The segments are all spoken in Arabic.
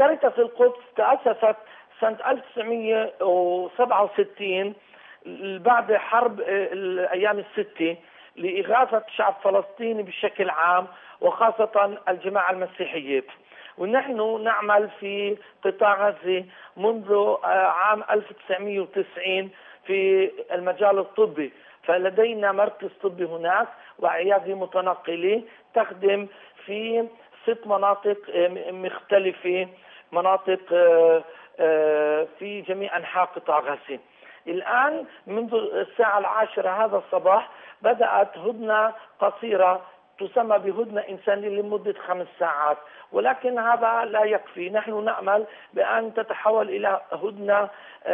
كاريتاس القدس تأسست سنة 1967 بعد حرب الأيام الستة لإغاثة شعب فلسطيني بشكل عام وخاصة الجماعة المسيحية. ونحن نعمل في قطاع غزة منذ عام 1990 في المجال الطبي، فلدينا مركز طبي هناك وعيادة متنقلة تخدم في 6 مناطق مختلفة، مناطق في جميع أنحاء قطاع غزة. الآن منذ الساعة 10 هذا الصباح بدأت هدنة قصيرة تسمى بهدنة إنسانية لمدة 5 ساعات، ولكن هذا لا يكفي. نحن نأمل بأن تتحول إلى هدنة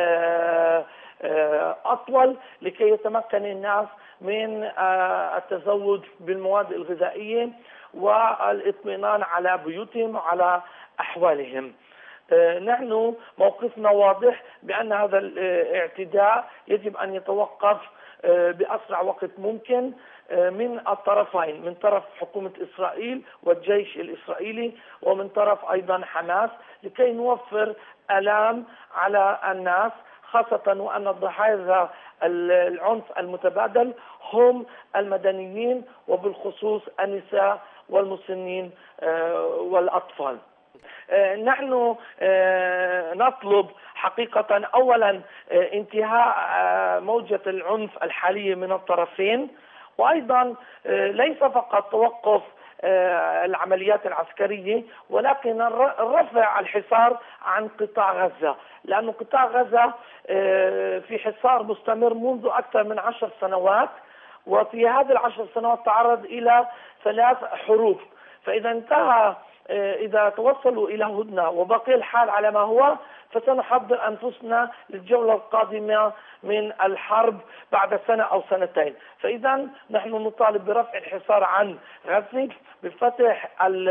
أطول لكي يتمكن الناس من التزود بالمواد الغذائية والاطمئنان على بيوتهم وعلى أحوالهم. نحن موقفنا واضح بأن هذا الاعتداء يجب أن يتوقف بأسرع وقت ممكن من الطرفين، من طرف حكومة إسرائيل والجيش الإسرائيلي ومن طرف أيضا حماس، لكي نوفر ألام على الناس، خاصة وأن الضحايا العنف المتبادل هم المدنيين وبالخصوص النساء والمسنين والأطفال. نحن نطلب حقيقة أولا انتهاء موجة العنف الحالية من الطرفين، وأيضا ليس فقط توقف العمليات العسكرية ولكن الرفع الحصار عن قطاع غزة، لأن قطاع غزة في حصار مستمر منذ أكثر من 10 سنوات، وفي هذه ال10 سنوات تعرض إلى 3 حروب. فإذا انتهى، إذا توصلوا إلى هدنة وبقي الحال على ما هو، فسنحضر أنفسنا للجولة القادمة من الحرب بعد 1 أو 2 سنين. فإذا نحن نطالب برفع الحصار عن غزة، بفتح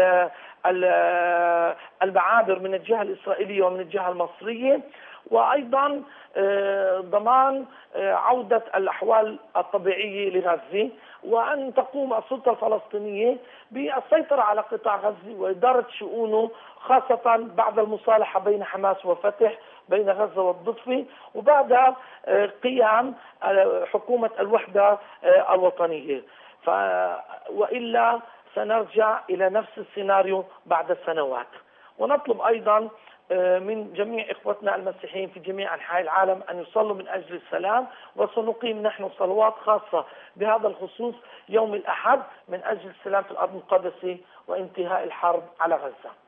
المعابر من الجهة الإسرائيلية ومن الجهة المصرية، وأيضا ضمان عودة الأحوال الطبيعية لغزة، وأن تقوم السلطة الفلسطينية بالسيطرة على قطاع غزة وإدارة شؤونه، خاصة بعد المصالحة بين حماس وفتح بين غزة والضفة، وبعد قيام حكومة الوحدة الوطنية. وإلا سنرجع إلى نفس السيناريو بعد سنوات. ونطلب أيضا من جميع إخوتنا المسيحيين في جميع أنحاء العالم أن يصلوا من أجل السلام، وسنقيم نحن صلوات خاصة بهذا الخصوص يوم الأحد من أجل السلام في الأرض المقدسة وانتهاء الحرب على غزة.